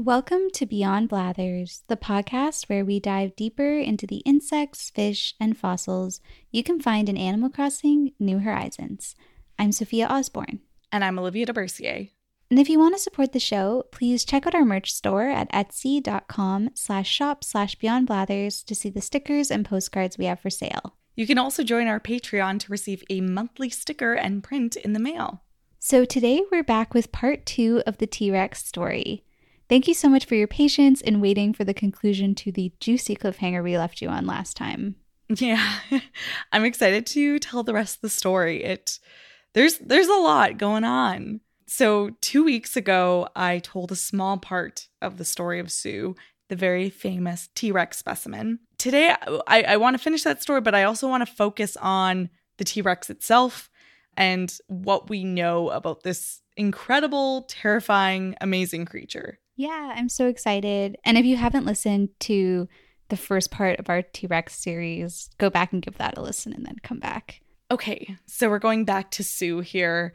Welcome to Beyond Blathers, the podcast where we dive deeper into the insects, fish, and fossils you can find in Animal Crossing New Horizons. I'm Sophia Osborne. And I'm Olivia DeBercier. And if you want to support the show, please check out our merch store at etsy.com/shop/beyondblathers to see the stickers and postcards we have for sale. You can also join our Patreon to receive a monthly sticker and print in the mail. So today we're back with part 2 of the T-Rex story. Thank you so much for your patience in waiting for the conclusion to the juicy cliffhanger we left you on last time. Yeah, I'm excited to tell the rest of the story. There's a lot going on. So 2 weeks ago, I told a small part of the story of Sue, the very famous T-Rex specimen. Today, I want to finish that story, but I also want to focus on the T-Rex itself and what we know about this incredible, terrifying, amazing creature. Yeah, I'm so excited. And if you haven't listened to the first part of our T-Rex series, go back and give that a listen and then come back. Okay, so we're going back to Sue here.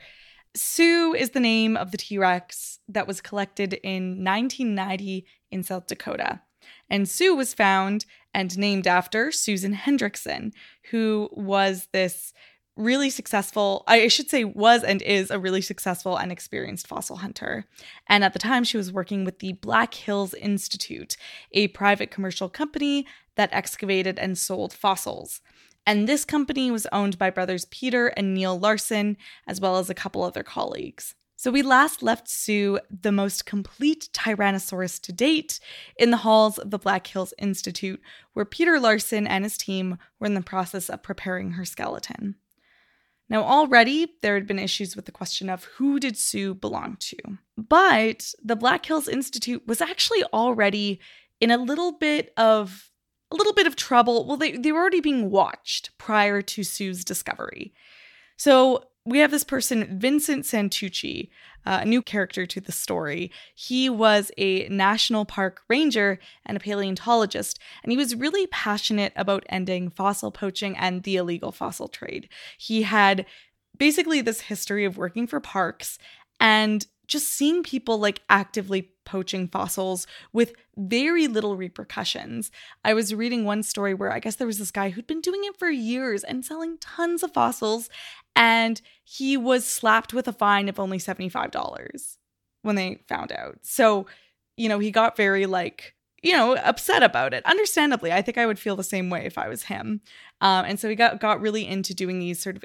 Sue is the name of the T-Rex that was collected in 1990 in South Dakota. And Sue was found and named after Susan Hendrickson, who was this really successful, I should say was and is a really successful and experienced fossil hunter. And at the time, she was working with the Black Hills Institute, a private commercial company that excavated and sold fossils. And this company was owned by brothers Peter and Neil Larson, as well as a couple other colleagues. So we last left Sue, the most complete Tyrannosaurus to date, in the halls of the Black Hills Institute, where Peter Larson and his team were in the process of preparing her skeleton. Now, already, there had been issues with the question of who did Sue belong to. But the Black Hills Institute was actually already in a little bit of trouble. Well, they were already being watched prior to Sue's discovery. So we have this person, Vincent Santucci, a new character to the story. He was a national park ranger and a paleontologist, and he was really passionate about ending fossil poaching and the illegal fossil trade. He had basically this history of working for parks and just seeing people actively poaching fossils with very little repercussions. I was reading one story where I guess there was this guy who'd been doing it for years and selling tons of fossils, and he was slapped with a fine of only $75 when they found out. So, he got very upset about it. Understandably, I think I would feel the same way if I was him. And so he got really into doing these sort of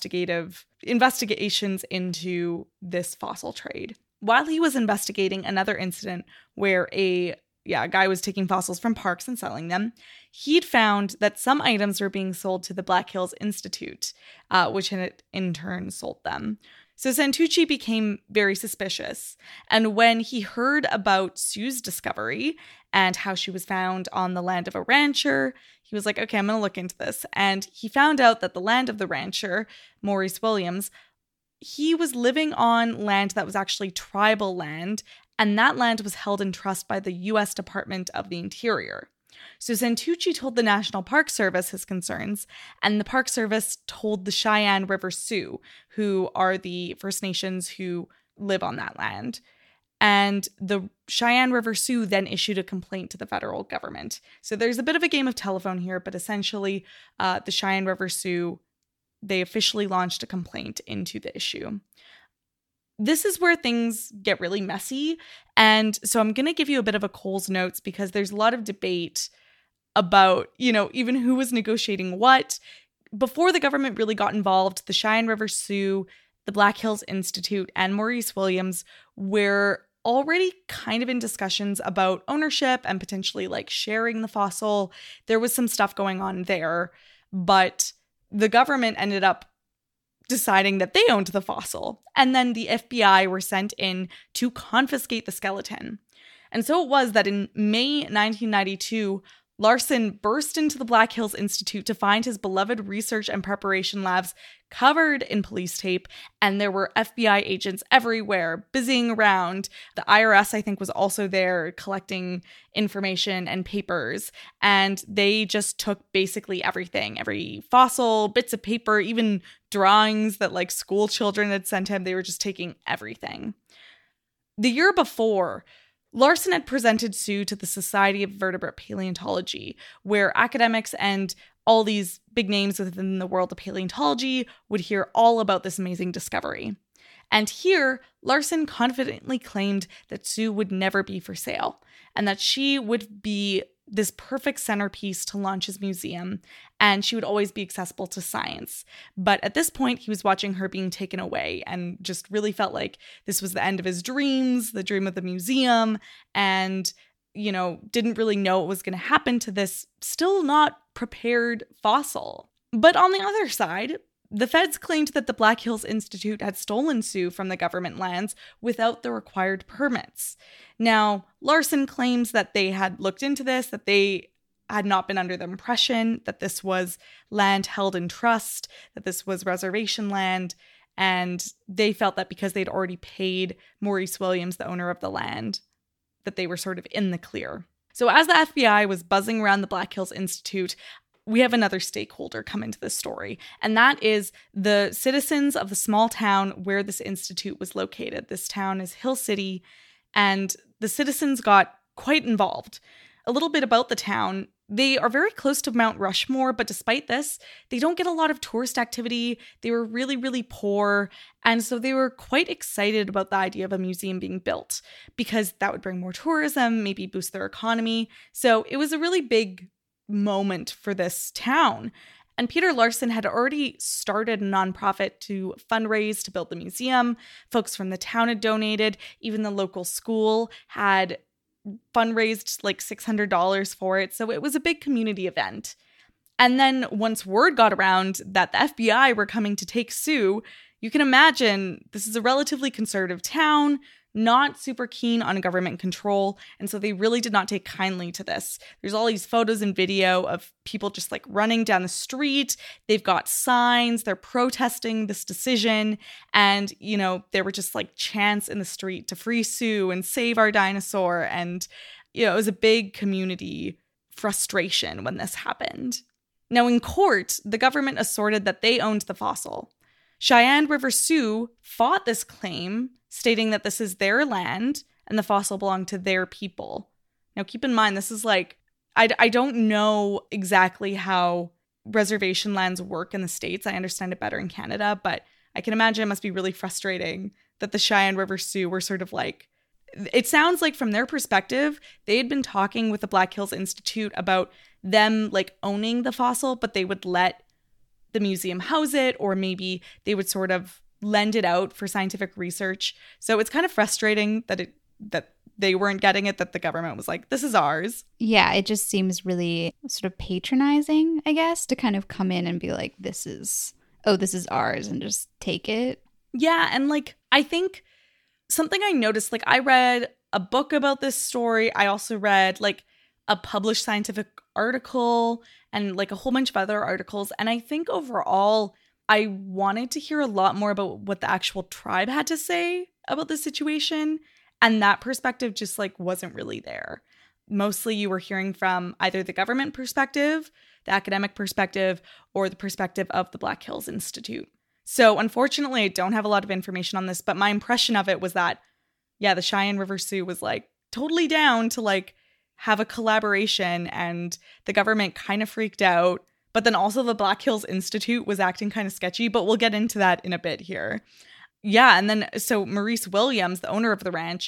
investigations into this fossil trade. While he was investigating another incident where a guy was taking fossils from parks and selling them, he'd found that some items were being sold to the Black Hills Institute, which had in turn sold them. So Santucci became very suspicious, and when he heard about Sue's discovery and how she was found on the land of a rancher, he was like, okay, I'm going to look into this. And he found out that the land of the rancher, Maurice Williams, he was living on land that was actually tribal land, and that land was held in trust by the U.S. Department of the Interior. So Santucci told the National Park Service his concerns, and the Park Service told the Cheyenne River Sioux, who are the First Nations who live on that land. And the Cheyenne River Sioux then issued a complaint to the federal government. So there's a bit of a game of telephone here, but essentially the Cheyenne River Sioux, they officially launched a complaint into the issue. This is where things get really messy. And so I'm going to give you a bit of a Coles Notes because there's a lot of debate about, even who was negotiating what. Before the government really got involved, the Cheyenne River Sioux, the Black Hills Institute, and Maurice Williams were already kind of in discussions about ownership and potentially sharing the fossil. There was some stuff going on there, but the government ended up deciding that they owned the fossil. And then the FBI were sent in to confiscate the skeleton. And so it was that in May 1992, Larson burst into the Black Hills Institute to find his beloved research and preparation labs covered in police tape, and there were FBI agents everywhere busying around. The IRS, I think, was also there collecting information and papers, and they just took basically everything, every fossil, bits of paper, even drawings that school children had sent him. They were just taking everything. The year before, Larson had presented Sue to the Society of Vertebrate Paleontology, where academics and all these big names within the world of paleontology would hear all about this amazing discovery. And here, Larson confidently claimed that Sue would never be for sale, and that she would be this perfect centerpiece to launch his museum, and she would always be accessible to science. But at this point, he was watching her being taken away and just really felt like this was the end of his dreams, the dream of the museum, and, didn't really know what was going to happen to this still not prepared fossil. But on the other side, the feds claimed that the Black Hills Institute had stolen Sue from the government lands without the required permits. Now, Larson claims that they had looked into this, that they had not been under the impression that this was land held in trust, that this was reservation land, and they felt that because they'd already paid Maurice Williams, the owner of the land, that they were sort of in the clear. So as the FBI was buzzing around the Black Hills Institute, we have another stakeholder come into this story, and that is the citizens of the small town where this institute was located. This town is Hill City, and the citizens got quite involved. A little bit about the town: they are very close to Mount Rushmore, but despite this, they don't get a lot of tourist activity. They were really, really poor, and so they were quite excited about the idea of a museum being built because that would bring more tourism, maybe boost their economy. So it was a really big moment for this town. And Peter Larson had already started a nonprofit to fundraise to build the museum. Folks from the town had donated. Even the local school had fundraised like $600 for it. So it was a big community event. And then once word got around that the FBI were coming to take Sue, you can imagine this is a relatively conservative town, not super keen on government control, and so they really did not take kindly to this. There's all these photos and video of people just like running down the street. They've got signs, they're protesting this decision, and there were just like chants in the street to free Sue and save our dinosaur, and it was a big community frustration when this happened. Now in court, the government asserted that they owned the fossil. Cheyenne River Sioux fought this claim, stating that this is their land and the fossil belonged to their people. Now, keep in mind, this is like, I don't know exactly how reservation lands work in the States. I understand it better in Canada, but I can imagine it must be really frustrating that the Cheyenne River Sioux were sort of like, it sounds like from their perspective, they had been talking with the Black Hills Institute about them like owning the fossil, but they would let the museum house it, or maybe they would sort of lend it out for scientific research. So it's kind of frustrating that they weren't getting it, that the government was like, this is ours. Yeah, it just seems really sort of patronizing, I guess, to kind of come in and be like, this is ours, and just take it. Yeah, and like, I think something I noticed, like I read a book about this story. I also read like a published scientific article and like a whole bunch of other articles. And I think overall, I wanted to hear a lot more about what the actual tribe had to say about the situation. And that perspective just like wasn't really there. Mostly you were hearing from either the government perspective, the academic perspective, or the perspective of the Black Hills Institute. So unfortunately, I don't have a lot of information on this, but my impression of it was that, yeah, the Cheyenne River Sioux was like totally down to like have a collaboration, and the government kind of freaked out. But then also the Black Hills Institute was acting kind of sketchy, but we'll get into that in a bit here. Yeah, and then so Maurice Williams, the owner of the ranch,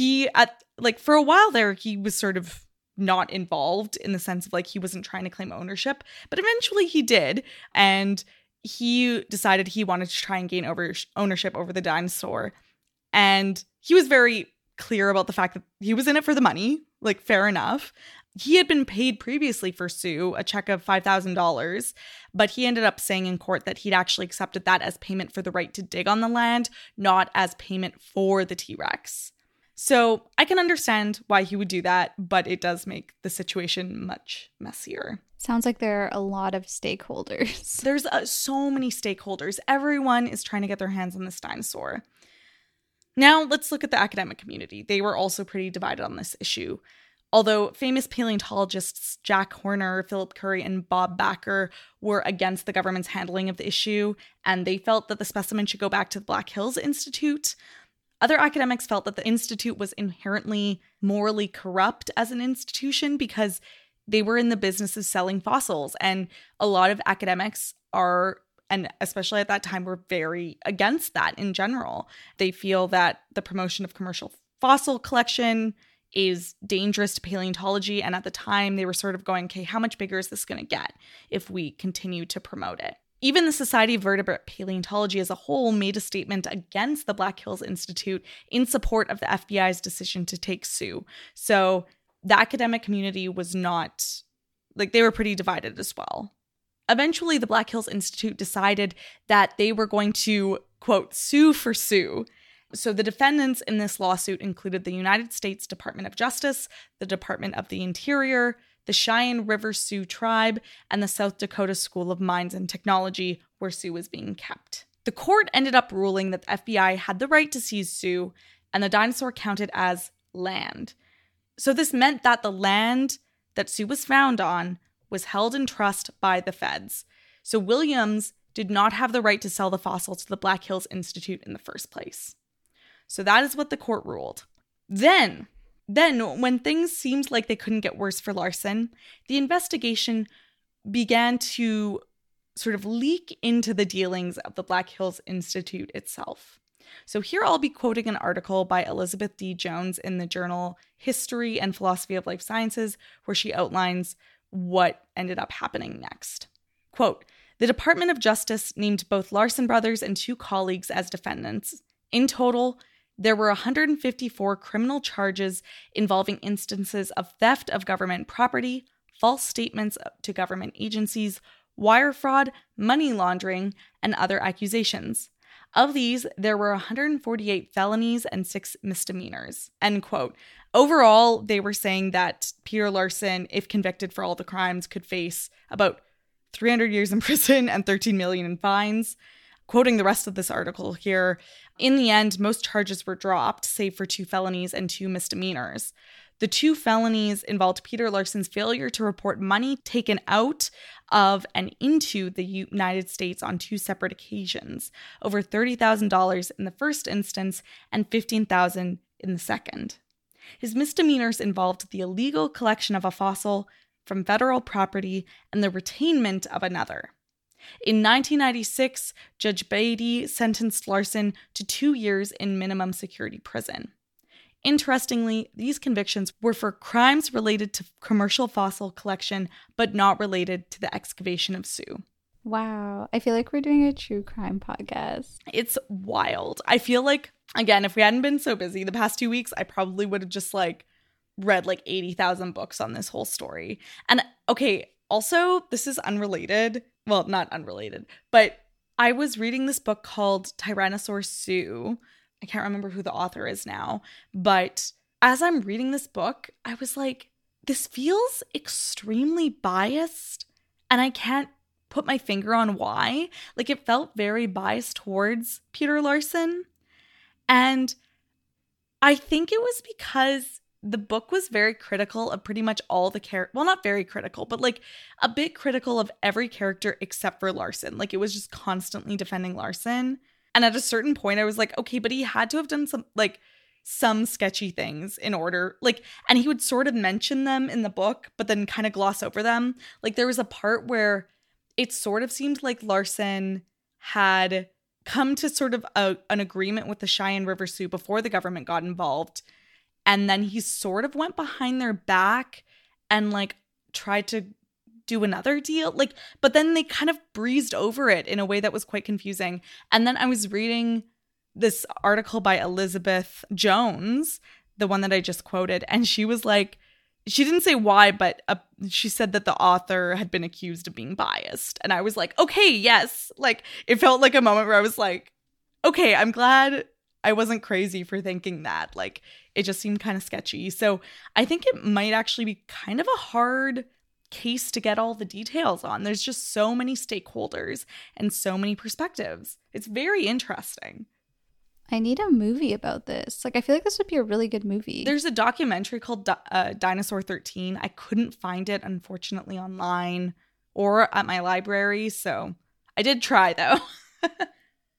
for a while there, he was sort of not involved in the sense of like he wasn't trying to claim ownership, but eventually he did. And he decided he wanted to try and gain ownership over the dinosaur. And he was very clear about the fact that he was in it for the money, like fair enough. He had been paid previously for Sue a check of $5,000, but he ended up saying in court that he'd actually accepted that as payment for the right to dig on the land, not as payment for the T-Rex. So I can understand why he would do that, but it does make the situation much messier. Sounds like there are a lot of stakeholders. There's so many stakeholders. Everyone is trying to get their hands on this dinosaur. Now let's look at the academic community. They were also pretty divided on this issue. Although famous paleontologists Jack Horner, Philip Currie, and Bob Backer were against the government's handling of the issue, and they felt that the specimen should go back to the Black Hills Institute, Other academics felt that the institute was inherently morally corrupt as an institution because they were in the business of selling fossils. And a lot of academics are, and especially at that time, were very against that in general. They feel that the promotion of commercial fossil collection is dangerous to paleontology. And at the time, they were sort of going, okay, how much bigger is this going to get if we continue to promote it? Even the Society of Vertebrate Paleontology as a whole made a statement against the Black Hills Institute in support of the FBI's decision to take Sue. So the academic community was not, like, they were pretty divided as well. Eventually, the Black Hills Institute decided that they were going to, quote, sue for Sue. So the defendants in this lawsuit included the United States Department of Justice, the Department of the Interior, the Cheyenne River Sioux Tribe, and the South Dakota School of Mines and Technology, where Sue was being kept. The court ended up ruling that the FBI had the right to seize Sue, and the dinosaur counted as land. So this meant that the land that Sue was found on was held in trust by the feds. So Williams did not have the right to sell the fossil to the Black Hills Institute in the first place. So that is what the court ruled. Then, when things seemed like they couldn't get worse for Larson, the investigation began to sort of leak into the dealings of the Black Hills Institute itself. So here I'll be quoting an article by Elizabeth D. Jones in the journal History and Philosophy of Life Sciences, where she outlines what ended up happening next. Quote, "The Department of Justice named both Larson brothers and 2 colleagues as defendants. In total, there were 154 criminal charges involving instances of theft of government property, false statements to government agencies, wire fraud, money laundering, and other accusations. Of these, there were 148 felonies and 6 misdemeanors." End quote. Overall, they were saying that Peter Larson, if convicted for all the crimes, could face about 300 years in prison and 13 million in fines. Quoting the rest of this article here, in the end, most charges were dropped, save for 2 felonies and 2 misdemeanors. The 2 felonies involved Peter Larson's failure to report money taken out of and into the United States on 2 separate occasions, over $30,000 in the first instance and $15,000 in the second. His misdemeanors involved the illegal collection of a fossil from federal property and the retainment of another. In 1996, Judge Beatty sentenced Larson to 2 years in minimum security prison. Interestingly, these convictions were for crimes related to commercial fossil collection, but not related to the excavation of Sue. Wow. I feel like we're doing a true crime podcast. It's wild. I feel like, again, if we hadn't been so busy the past 2 weeks, I probably would have just read 80,000 books on this whole story. And okay, also, this is unrelated. Well, not unrelated, but I was reading this book called Tyrannosaur Sue. I can't remember who the author is now, but as I'm reading this book, I was like, this feels extremely biased, and I can't put my finger on why. It felt very biased towards Peter Larson, and I think it was because the book was very critical of pretty much all the characters. Well, not very critical, but a bit critical of every character except for Larson. It was just constantly defending Larson. And at a certain point, I was like, okay, but he had to have done some sketchy things in order, and he would sort of mention them in the book, but then kind of gloss over them. There was a part where it sort of seemed like Larson had come to sort of an agreement with the Cheyenne River Sioux before the government got involved. And then he sort of went behind their back and tried to do another deal. But then they kind of breezed over it in a way that was quite confusing. And then I was reading this article by Elizabeth Jones, the one that I just quoted, and she was she didn't say why, but she said that the author had been accused of being biased. And I was like, okay, yes. It felt like a moment where I was like, okay, I'm glad I wasn't crazy for thinking that. It just seemed kind of sketchy. So I think it might actually be kind of a hard case to get all the details on. There's just so many stakeholders and so many perspectives. It's very interesting. I need a movie about this. I feel like this would be a really good movie. There's a documentary called Dinosaur 13. I couldn't find it, unfortunately, online or at my library. So I did try, though.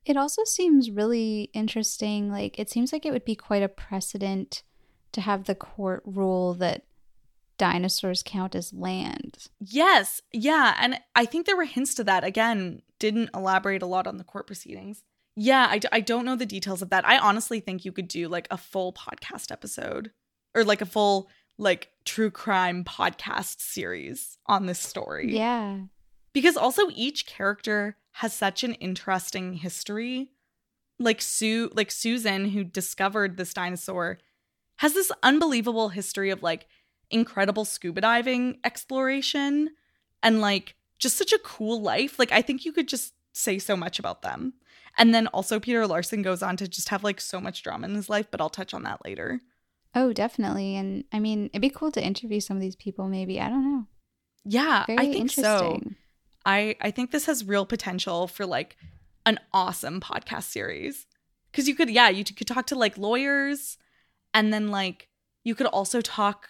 It also seems really interesting. Like, it seems like it would be quite a precedent to have the court rule that dinosaurs count as land. Yes. Yeah. And I think there were hints to that. Again, didn't elaborate a lot on the court proceedings. Yeah, I don't know the details of that. I honestly think you could do like a full podcast episode or like a full like true crime podcast series on this story. Yeah. Because also each character has such an interesting history. Like Susan, who discovered this dinosaur, has this unbelievable history of like incredible scuba diving exploration and like just such a cool life. Like I think you could just say so much about them. And then also Peter Larson goes on to just have like so much drama in his life, but I'll touch on that later. Oh, definitely. And I mean, it'd be cool to interview some of these people maybe. I don't know. Yeah, Very I think interesting. so. I think this has real potential for like an awesome podcast series. Because you could talk to like lawyers, and then like you could also talk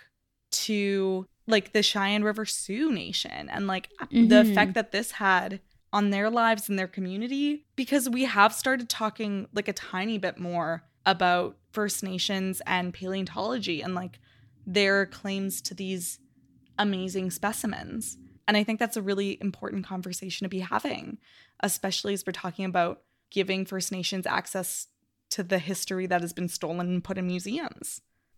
to like the Cheyenne River Sioux Nation and like the effect that this had on their lives and their community, because we have started talking like a tiny bit more about First Nations and paleontology and like their claims to these amazing specimens. And I think that's a really important conversation to be having, especially as we're talking about giving First Nations access to the history that has been stolen and put in museums.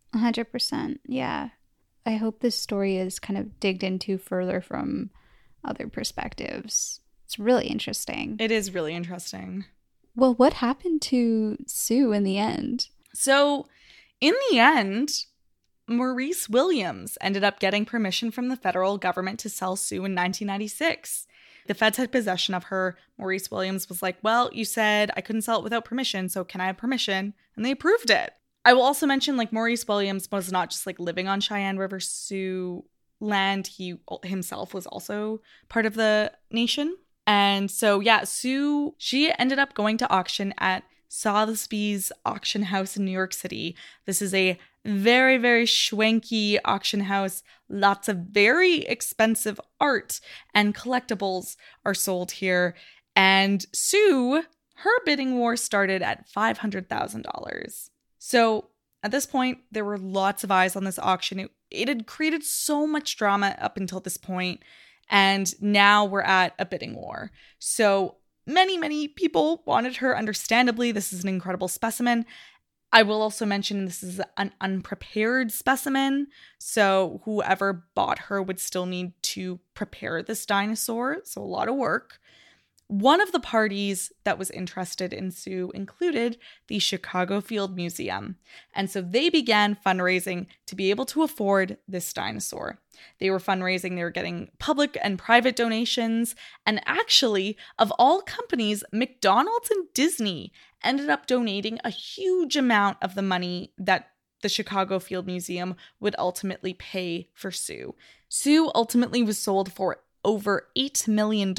100%. Yeah. I hope this story is kind of digged into further from other perspectives. It's really interesting. It is really interesting. Well, what happened to Sue in the end? So, in the end, Maurice Williams ended up getting permission from the federal government to sell Sue in 1996. The feds had possession of her. Maurice Williams was like, well, you said I couldn't sell it without permission, so can I have permission? And they approved it. I will also mention, like, Maurice Williams was not just, like, living on Cheyenne River Sioux land. He himself was also part of the nation. And so, yeah, Sue, she ended up going to auction at Sotheby's auction house in New York City. This is a very, very schwanky auction house. Lots of very expensive art and collectibles are sold here. And Sue, her bidding war started at $500,000. So at this point, there were lots of eyes on this auction. It had created so much drama up until this point. And now we're at a bidding war. So many, many people wanted her, understandably. This is an incredible specimen. I will also mention this is an unprepared specimen. So whoever bought her would still need to prepare this dinosaur. So a lot of work. One of the parties that was interested in Sue included the Chicago Field Museum. And so they began fundraising to be able to afford this dinosaur. They were fundraising, they were getting public and private donations. And actually, of all companies, McDonald's and Disney ended up donating a huge amount of the money that the Chicago Field Museum would ultimately pay for Sue. Sue ultimately was sold for over $8 million,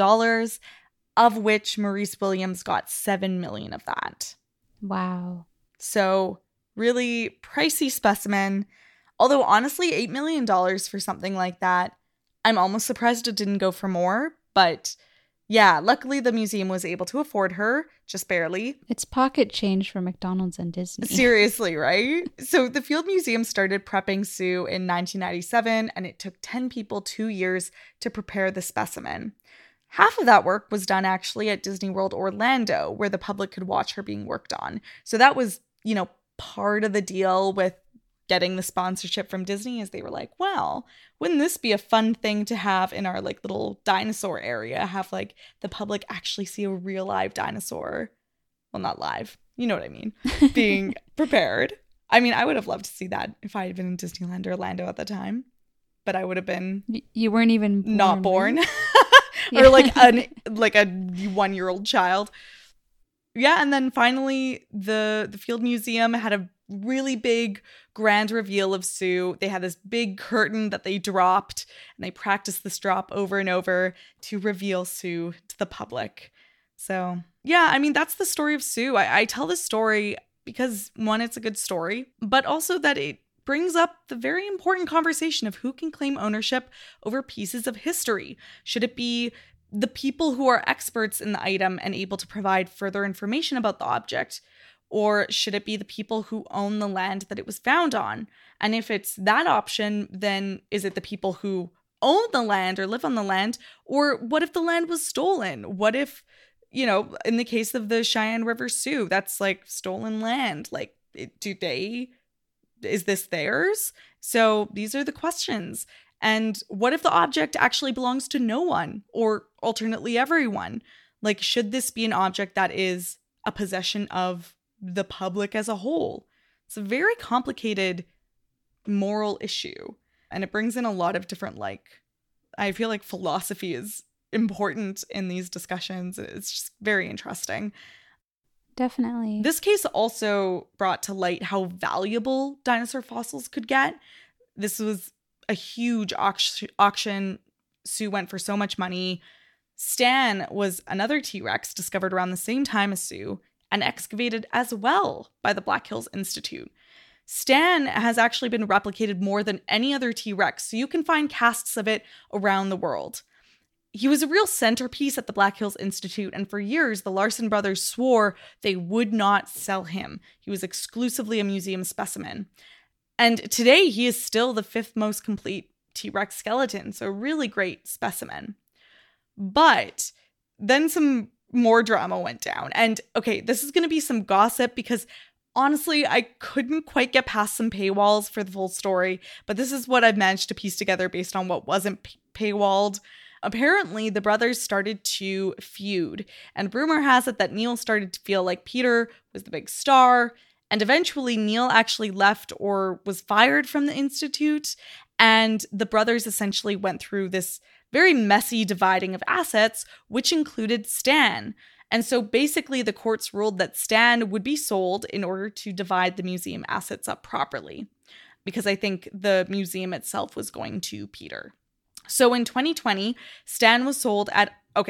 of which Maurice Williams got $7 million of that. Wow. So really pricey specimen. Although honestly, $8 million for something like that, I'm almost surprised it didn't go for more. But yeah, luckily the museum was able to afford her, just barely. It's pocket change for McDonald's and Disney. Seriously, right? So the Field Museum started prepping Sue in 1997, and it took 10 people 2 years to prepare the specimen. Half of that work was done actually at Disney World Orlando, where the public could watch her being worked on. So that was, part of the deal with getting the sponsorship from Disney, is they were like, well, wouldn't this be a fun thing to have in our like little dinosaur area? Have like the public actually see a real live dinosaur. Well, not live. You know what I mean? Being prepared. I mean, I would have loved to see that if I had been in Disneyland Orlando at the time, but I would have been You weren't even born, not born. Right? Or like a 1-year-old child. Yeah, and then finally the Field Museum had a really big grand reveal of Sue. They had this big curtain that they dropped, and they practiced this drop over and over to reveal Sue to the public. So yeah, I mean, that's the story of Sue. I tell this story because, one, it's a good story, but also that it brings up the very important conversation of who can claim ownership over pieces of history. Should it be the people who are experts in the item and able to provide further information about the object? Or should it be the people who own the land that it was found on? And if it's that option, then is it the people who own the land or live on the land? Or what if the land was stolen? What if, in the case of the Cheyenne River Sioux, that's like stolen land? Like, is this theirs? So these are the questions. And what if the object actually belongs to no one, or alternately everyone? Like, should this be an object that is a possession of the public as a whole? It's a very complicated moral issue, and it brings in a lot of different, I feel like philosophy is important in these discussions. It's just very interesting. Definitely. This case also brought to light how valuable dinosaur fossils could get. This was a huge auction. Sioux went for so much money. Stan was another T-Rex discovered around the same time as Sioux and excavated as well by the Black Hills Institute. Stan has actually been replicated more than any other T-Rex, so you can find casts of it around the world. He was a real centerpiece at the Black Hills Institute, and for years, the Larson brothers swore they would not sell him. He was exclusively a museum specimen. And today, he is still the 5th most complete T-Rex skeleton, so a really great specimen. But then some more drama went down. And okay, this is going to be some gossip because honestly, I couldn't quite get past some paywalls for the full story, but this is what I've managed to piece together based on what wasn't paywalled. Apparently, the brothers started to feud, and rumor has it that Neil started to feel like Peter was the big star, and eventually Neil actually left or was fired from the Institute, and the brothers essentially went through this very messy dividing of assets, which included Stan. And so basically the courts ruled that Stan would be sold in order to divide the museum assets up properly, because I think the museum itself was going to Peter. So in 2020, Stan was sold at,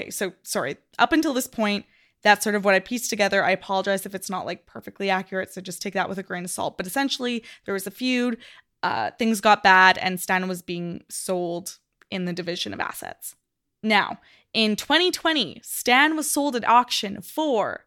up until this point, that's sort of what I pieced together. I apologize if it's not perfectly accurate, so just take that with a grain of salt. But essentially, there was a feud, things got bad, and Stan was being sold in the division of assets. Now, in 2020, Stan was sold at auction for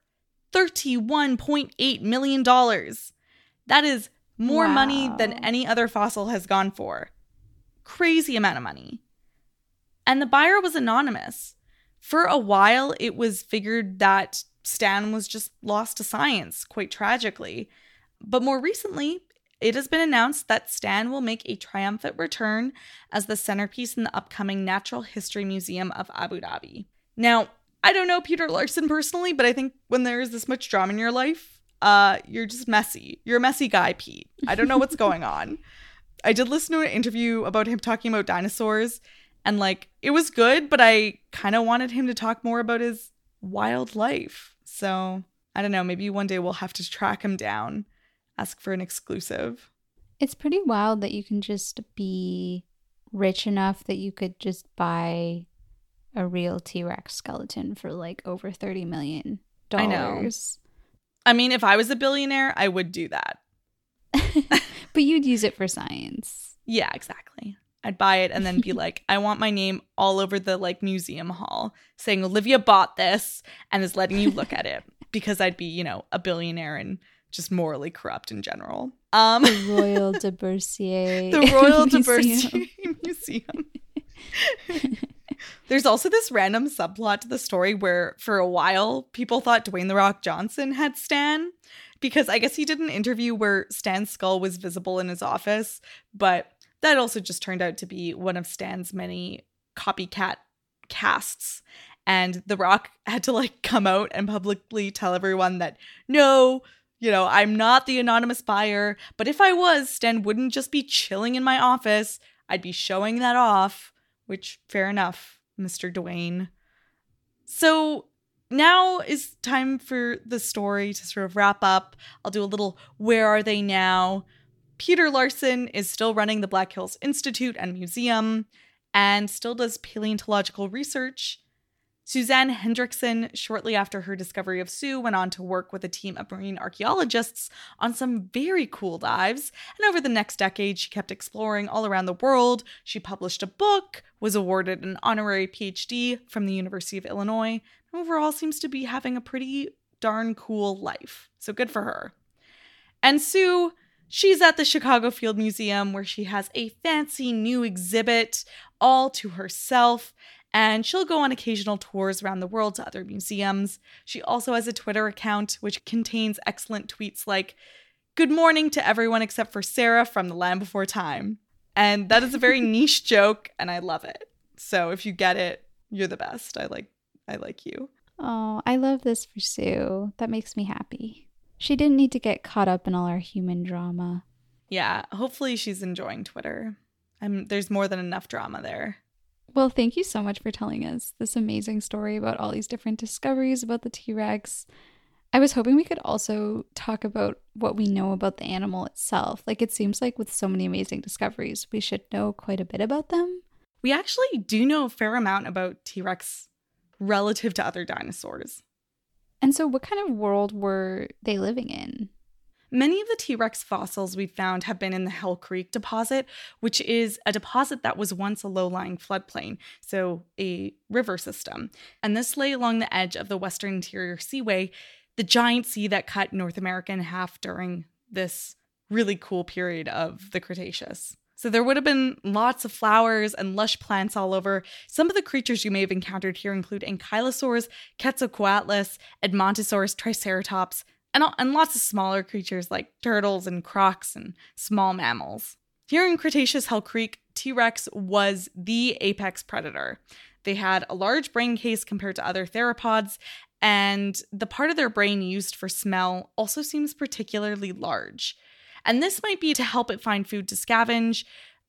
$31.8 million. That is more money than any other fossil has gone for. Crazy amount of money. And the buyer was anonymous. For a while, it was figured that Stan was just lost to science, quite tragically. But more recently, it has been announced that Stan will make a triumphant return as the centerpiece in the upcoming Natural History Museum of Abu Dhabi. Now, I don't know Peter Larson personally, but I think when there is this much drama in your life, you're just messy. You're a messy guy, Pete. I don't know what's going on. I did listen to an interview about him talking about dinosaurs, and it was good, but I kind of wanted him to talk more about his wild life. So, I don't know, maybe one day we'll have to track him down. Ask for an exclusive. It's pretty wild that you can just be rich enough that you could just buy a real T-Rex skeleton for over $30 million. I know. I mean, if I was a billionaire, I would do that. But you'd use it for science. Yeah, exactly. I'd buy it and then be I want my name all over the museum hall saying Olivia bought this and is letting you look at it, because I'd be, a billionaire and just morally corrupt in general. The Royal de Bercier. The Royal de Bercier Museum. There's also this random subplot to the story where for a while people thought Dwayne "The Rock" Johnson had Stan, because I guess he did an interview where Stan's skull was visible in his office, but that also just turned out to be one of Stan's many copycat casts. And The Rock had to come out and publicly tell everyone that, no, I'm not the anonymous buyer, but if I was, Stan wouldn't just be chilling in my office. I'd be showing that off, which fair enough, Mr. Dwayne. So now is time for the story to sort of wrap up. I'll do a little where are they now? Peter Larson is still running the Black Hills Institute and Museum and still does paleontological research. Suzanne Hendrickson, shortly after her discovery of Sue, went on to work with a team of marine archaeologists on some very cool dives. And over the next decade, she kept exploring all around the world. She published a book, was awarded an honorary PhD from the University of Illinois, and overall seems to be having a pretty darn cool life. So good for her. And Sue, she's at the Chicago Field Museum, where she has a fancy new exhibit all to herself. And she'll go on occasional tours around the world to other museums. She also has a Twitter account, which contains excellent tweets like, "Good morning to everyone except for Sarah from The Land Before Time." And that is a very niche joke, and I love it. So if you get it, you're the best. I like you. Oh, I love this for Sue. That makes me happy. She didn't need to get caught up in all our human drama. Yeah, hopefully she's enjoying Twitter. There's more than enough drama there. Well, thank you so much for telling us this amazing story about all these different discoveries about the T-Rex. I was hoping we could also talk about what we know about the animal itself. Like, it seems like with so many amazing discoveries, we should know quite a bit about them. We actually do know a fair amount about T-Rex relative to other dinosaurs. And so what kind of world were they living in? Many of the T-Rex fossils we've found have been in the Hell Creek deposit, which is a deposit that was once a low-lying floodplain, so a river system. And this lay along the edge of the Western Interior Seaway, the giant sea that cut North America in half during this really cool period of the Cretaceous. So there would have been lots of flowers and lush plants all over. Some of the creatures you may have encountered here include ankylosaurs, Quetzalcoatlus, Edmontosaurus, Triceratops, and lots of smaller creatures like turtles and crocs and small mammals. Here in Cretaceous Hell Creek, T-Rex was the apex predator. They had a large brain case compared to other theropods, and the part of their brain used for smell also seems particularly large. And this might be to help it find food to scavenge,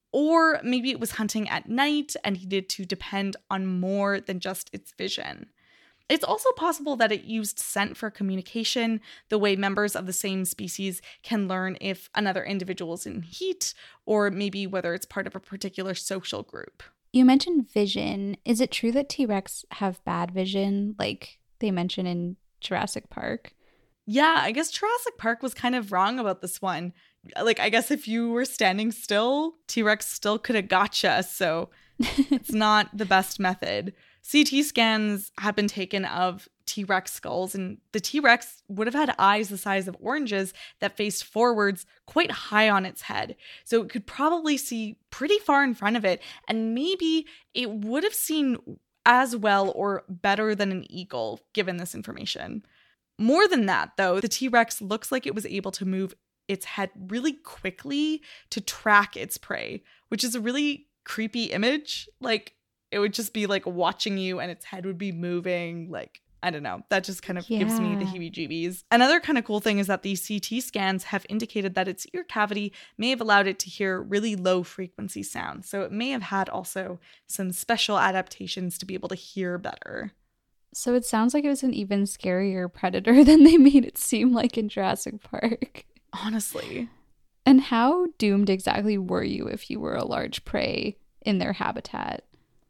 or maybe it was hunting at night and needed to depend on more than just its vision. It's also possible that it used scent for communication, the way members of the same species can learn if another individual is in heat, or maybe whether it's part of a particular social group. You mentioned vision. Is it true that T-Rex have bad vision, like they mention in Jurassic Park? Yeah, I guess Jurassic Park was kind of wrong about this one. Like, I guess if you were standing still, T-Rex still could have gotcha, so it's not the best method. CT scans have been taken of T-Rex skulls, and the T-Rex would have had eyes the size of oranges that faced forwards quite high on its head. So it could probably see pretty far in front of it, and maybe it would have seen as well or better than an eagle, given this information. More than that, though, the T-Rex looks like it was able to move its head really quickly to track its prey, which is a really creepy image. Like, it would just be like watching you and its head would be moving. Like, I don't know. That just kind of gives me the heebie-jeebies. Another kind of cool thing is that these CT scans have indicated that its ear cavity may have allowed it to hear really low frequency sounds. So it may have had also some special adaptations to be able to hear better. So it sounds like it was an even scarier predator than they made it seem like in Jurassic Park. Honestly. And how doomed exactly were you if you were a large prey in their habitat?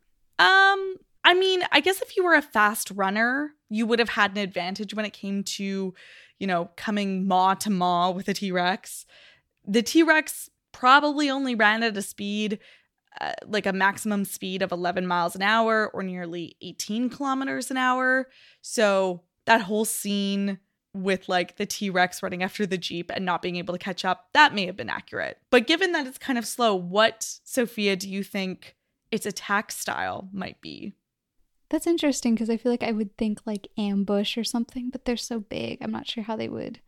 I mean, I guess if you were a fast runner, you would have had an advantage when it came to, coming maw to maw with a T-Rex. The T-Rex probably only ran at a speed, like a maximum speed of 11 miles an hour or nearly 18 kilometers an hour. So that whole scene with like the T-Rex running after the Jeep and not being able to catch up, that may have been accurate. But given that it's kind of slow, what, Sophia, do you think its attack style might be? That's interesting because I feel like I would think like ambush or something, but they're so big. I'm not sure how they would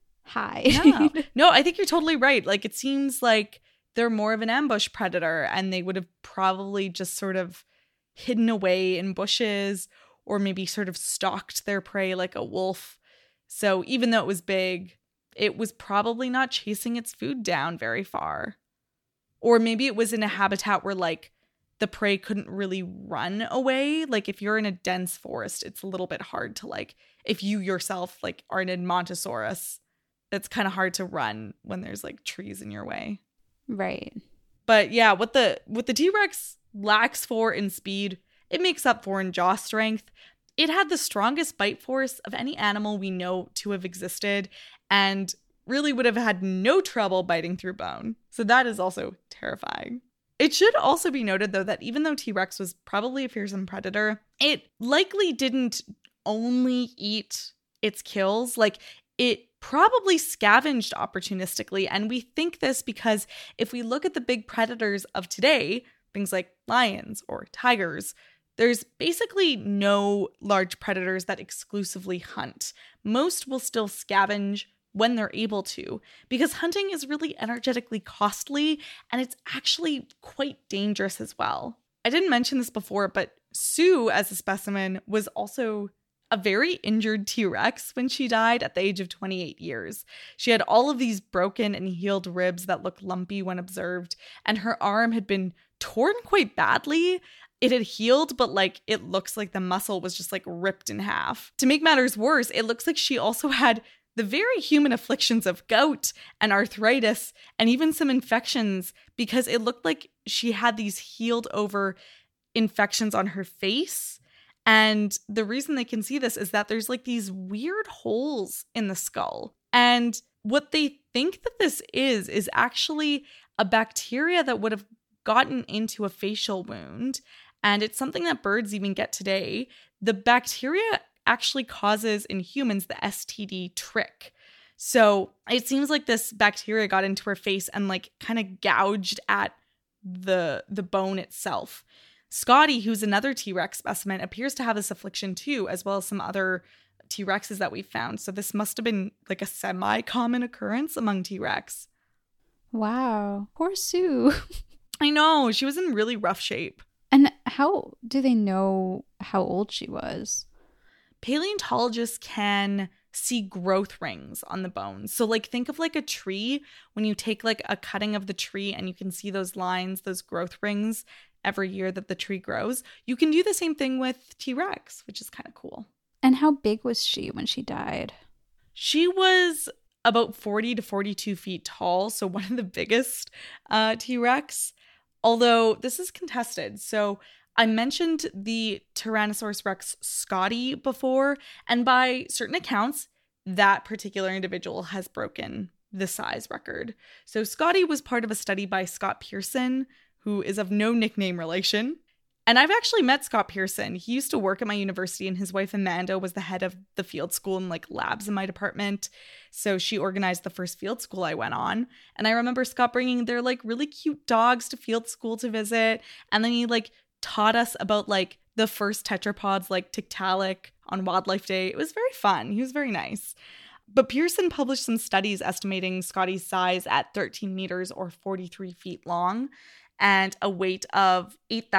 hide. No, I think you're totally right. Like, it seems like they're more of an ambush predator and they would have probably just sort of hidden away in bushes or maybe sort of stalked their prey like a wolf. So even though it was big, it was probably not chasing its food down very far. Or maybe it was in a habitat where like the prey couldn't really run away. Like if you're in a dense forest, it's a little bit hard to like, if you yourself like are an Edmontosaurus, it's kind of hard to run when there's like trees in your way. Right. But yeah, what the T-Rex lacks for in speed, it makes up for in jaw strength. it had the strongest bite force of any animal we know to have existed and really would have had no trouble biting through bone. So that is also terrifying. It should also be noted, though, that even though T-Rex was probably a fearsome predator, it likely didn't only eat its kills. Like, it probably scavenged opportunistically. And we think this because if we look at the big predators of today, things like lions or tigers, there's basically no large predators that exclusively hunt. Most will still scavenge when they're able to, because hunting is really energetically costly and it's actually quite dangerous as well. I didn't mention this before, but Sue, as a specimen, was also a very injured T-Rex when she died at the age of 28 years. She had all of these broken and healed ribs that looked lumpy when observed, and her arm had been torn quite badly. It had healed, but like it looks like the muscle was just like ripped in half. To make matters worse, it looks like she also had the very human afflictions of gout and arthritis and even some infections, because it looked like she had these healed over infections on her face. And the reason they can see this is that there's like these weird holes in the skull. And what they think that this is actually a bacteria that would have gotten into a facial wound. And it's something that birds even get today. The bacteria actually causes in humans the STD trick. So it seems like this bacteria got into her face and like kind of gouged at the bone itself. Scotty, who's another T-Rex specimen, appears to have this affliction too, as well as some other T-Rexes that we found. So this must have been like a semi-common occurrence among T-Rex. Wow. Poor Sue. I know. She was in really rough shape. And how do they know how old she was? Paleontologists can see growth rings on the bones. So like think of like a tree, when you take like a cutting of the tree and you can see those lines, those growth rings every year that the tree grows. You can do the same thing with T-Rex, which is kind of cool. And how big was she when she died? She was about 40 to 42 feet tall, so one of the biggest T-Rex, although this is contested. So I mentioned the Tyrannosaurus Rex Scotty before, and by certain accounts, that particular individual has broken the size record. So Scotty was part of a study by Scott Pearson, who is of no nickname relation. And I've actually met Scott Pearson. He used to work at my university, and his wife Amanda was the head of the field school and like labs in my department. So she organized the first field school I went on. And I remember Scott bringing their like really cute dogs to field school to visit. And then he like taught us about like the first tetrapods like Tiktaalik on Wildlife Day. It was very fun. He was very nice. But Pearson published some studies estimating Scotty's size at 13 meters or 43 feet long and a weight of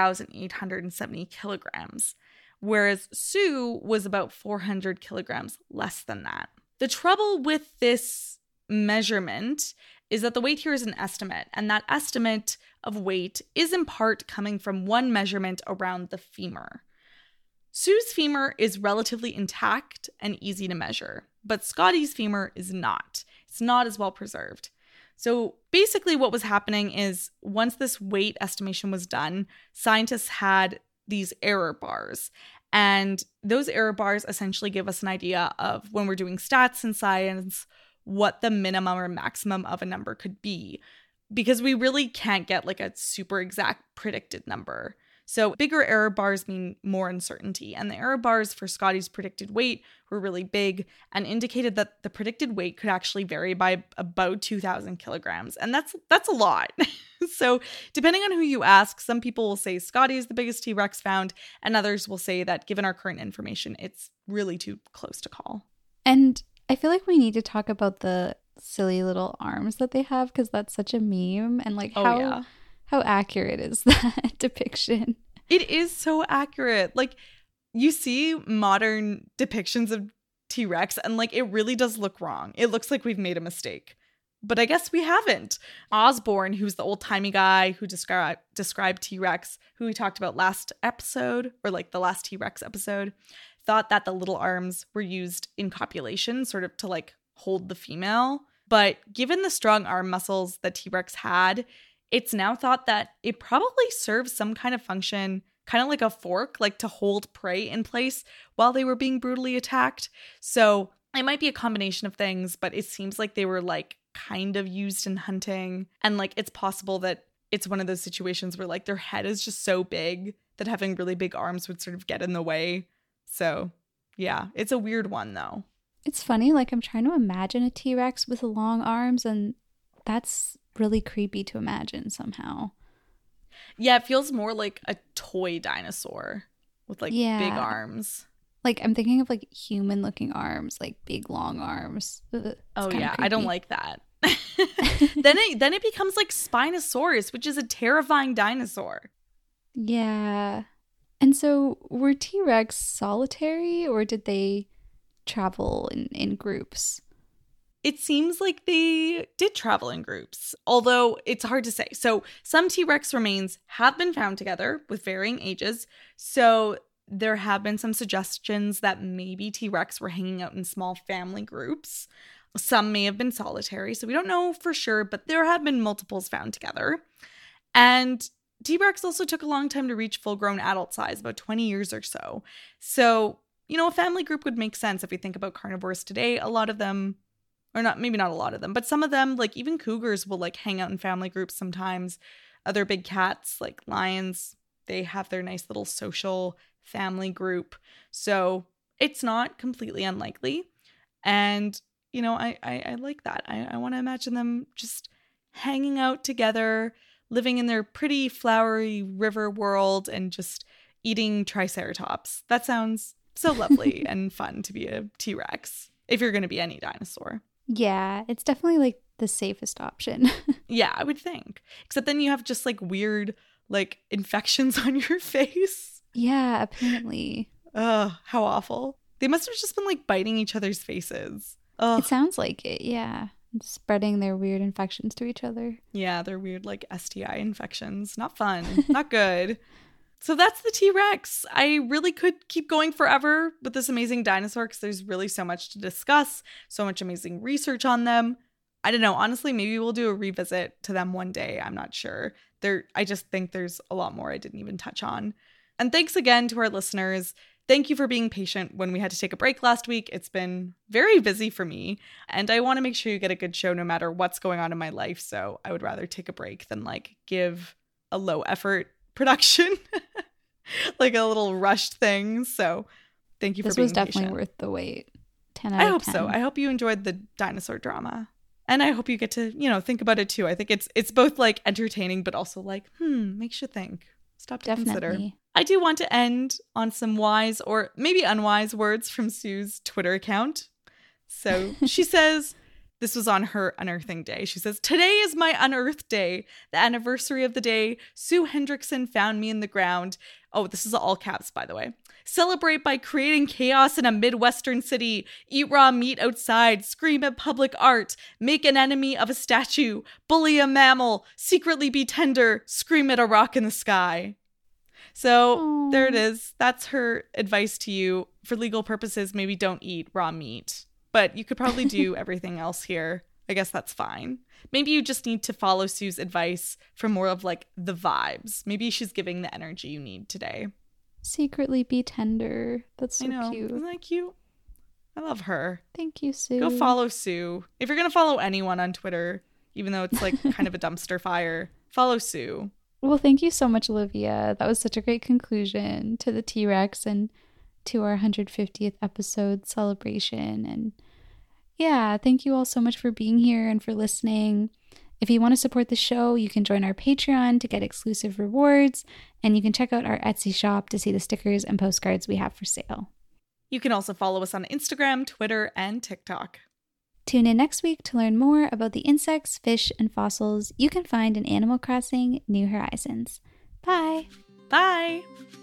8,870 kilograms, whereas Sue was about 400 kilograms less than that. The trouble with this measurement is that the weight here is an estimate, and that estimate of weight is in part coming from one measurement around the femur. Sue's femur is relatively intact and easy to measure, but Scotty's femur is not. It's not as well preserved. So basically what was happening is once this weight estimation was done, scientists had these error bars. And those error bars essentially give us an idea of, when we're doing stats in science, what the minimum or maximum of a number could be, because we really can't get like a super exact predicted number. So bigger error bars mean more uncertainty, and the error bars for Scotty's predicted weight were really big and indicated that the predicted weight could actually vary by about 2,000 kilograms, and that's a lot. So depending on who you ask, some people will say Scotty is the biggest T-Rex found, and others will say that given our current information, it's really too close to call. And I feel like we need to talk about the silly little arms that they have, because that's such a meme, and like how accurate is that depiction? It is so accurate. Like, you see modern depictions of T-Rex and like it really does look wrong. It looks like we've made a mistake. But I guess we haven't. Osborne, who's the old-timey guy who described T-Rex, who we talked about last episode, or like the last T-Rex episode, thought that the little arms were used in copulation, sort of to like hold the female. But given the strong arm muscles that T-Rex had, it's now thought that it probably serves some kind of function kind of like a fork, like to hold prey in place while they were being brutally attacked. So it might be a combination of things, but it seems like they were like kind of used in hunting. And like it's possible that it's one of those situations where like their head is just so big that having really big arms would sort of get in the way. So yeah, it's a weird one though. It's funny, like I'm trying to imagine a T-Rex with long arms, and that's really creepy to imagine somehow. Yeah, it feels more like a toy dinosaur with like big arms. Like I'm thinking of like human looking arms, like big long arms. Oh yeah, creepy. I don't like that. then it becomes like Spinosaurus, which is a terrifying dinosaur. Yeah. And so were T-Rex solitary, or did they travel in groups? It seems like they did travel in groups, although it's hard to say. So some T-Rex remains have been found together with varying ages. So there have been some suggestions that maybe T-Rex were hanging out in small family groups. Some may have been solitary, so we don't know for sure, but there have been multiples found together. And T-Rex also took a long time to reach full-grown adult size, about 20 years or so. So, you know, a family group would make sense if we think about carnivores today. A lot of them, or not, maybe not a lot of them, but some of them, like even cougars, will like hang out in family groups sometimes. Other big cats, like lions, they have their nice little social family group. So it's not completely unlikely. And, you know, I like that. I want to imagine them just hanging out together, living in their pretty flowery river world and just eating triceratops. That sounds so lovely and fun to be a T-Rex, if you're going to be any dinosaur. Yeah, it's definitely like the safest option. Yeah, I would think. Except then you have just like weird like infections on your face. Yeah, apparently. Ugh, how awful. They must have just been like biting each other's faces. Ugh. It sounds like it, yeah. Spreading their weird infections to each other. Yeah, they're weird like STI infections. Not fun. Not good. So that's the T-Rex. I really could keep going forever with this amazing dinosaur because there's really so much to discuss, so much amazing research on them. I don't know. Honestly, maybe we'll do a revisit to them one day. I'm not sure. I just think there's a lot more I didn't even touch on. And thanks again to our listeners. Thank you for being patient when we had to take a break last week. It's been very busy for me, and I want to make sure you get a good show no matter what's going on in my life. So I would rather take a break than like give a low effort production, like a little rushed thing. So thank you for being patient. This was definitely worth the wait. 10 out of 10. I hope so. I hope you enjoyed the dinosaur drama. And I hope you get to, you know, think about it too. I think it's both like entertaining, but also like, makes you think. Stop to consider. I do want to end on some wise or maybe unwise words from Sue's Twitter account. So she says, this was on her unearthing day. She says, "Today is my unearthed day, the anniversary of the day Sue Hendrickson found me in the ground." Oh, this is all caps, by the way. "Celebrate by creating chaos in a Midwestern city. Eat raw meat outside. Scream at public art. Make an enemy of a statue. Bully a mammal. Secretly be tender. Scream at a rock in the sky." So there it is. That's her advice to you. For legal purposes, maybe don't eat raw meat. But you could probably do everything else here. I guess that's fine. Maybe you just need to follow Sue's advice for more of like the vibes. Maybe she's giving the energy you need today. Secretly be tender. That's so cute. Isn't that cute? I love her. Thank you, Sue. Go follow Sue. If you're going to follow anyone on Twitter, even though it's like kind of a dumpster fire, follow Sue. Well, thank you so much, Olivia. That was such a great conclusion to the T-Rex and to our 150th episode celebration. And yeah, thank you all so much for being here and for listening. If you want to support the show, you can join our Patreon to get exclusive rewards, and you can check out our Etsy shop to see the stickers and postcards we have for sale. You can also follow us on Instagram, Twitter, and TikTok. Tune in next week to learn more about the insects, fish, and fossils you can find in Animal Crossing New Horizons. Bye! Bye!